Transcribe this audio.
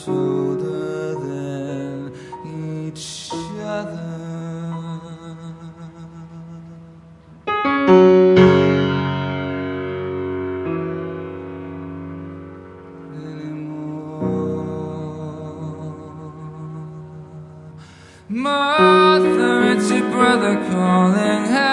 much older than each other. Martha, it's your brother calling.